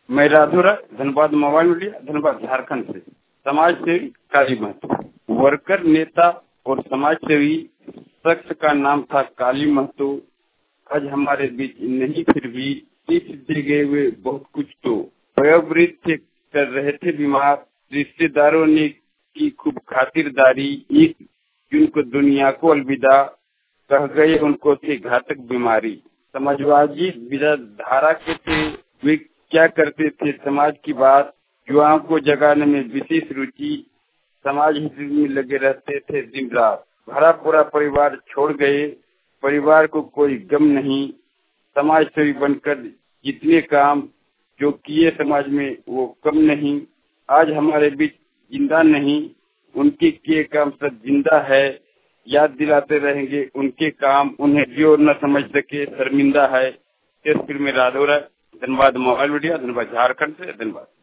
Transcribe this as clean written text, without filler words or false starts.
मैं Radhaura, Dhanbad mobile media, Dhanbad Jharkhand से। समाज सेवी काली महतो। वर्कर, नेता और समाज सेवी शख्स का नाम था काली महतो। आज हमारे बीच नहीं, फिर भी इस दे गए हुए बहुत कुछ। तो वयोवृद्ध थे, कर रहे थे बीमार। रिश्तेदारों ने की खूब खातिरदारी। एक जून को दुनिया को अलविदा कह गए, उनको थी घातक बीमारी। समाजवादी विचारधारा के थे वे, क्या करते थे समाज की बात। युवाओं को जगाने में विशेष रुचि, समाज हित में लगे रहते थे दिन रात। भरा पूरा परिवार छोड़ गए, परिवार को कोई गम नहीं। समाज सेवी बनकर जितने काम जो किए समाज में वो कम नहीं। आज हमारे बीच जिंदा नहीं, उनके किए काम सब जिंदा है। याद दिलाते रहेंगे उनके काम, उन्हें जो न समझ सके शर्मिंदा है। इस फिल्म में राधौरा, धनबाद मोबाइल मीडिया, धनबाद झारखंड से। धन्यवाद।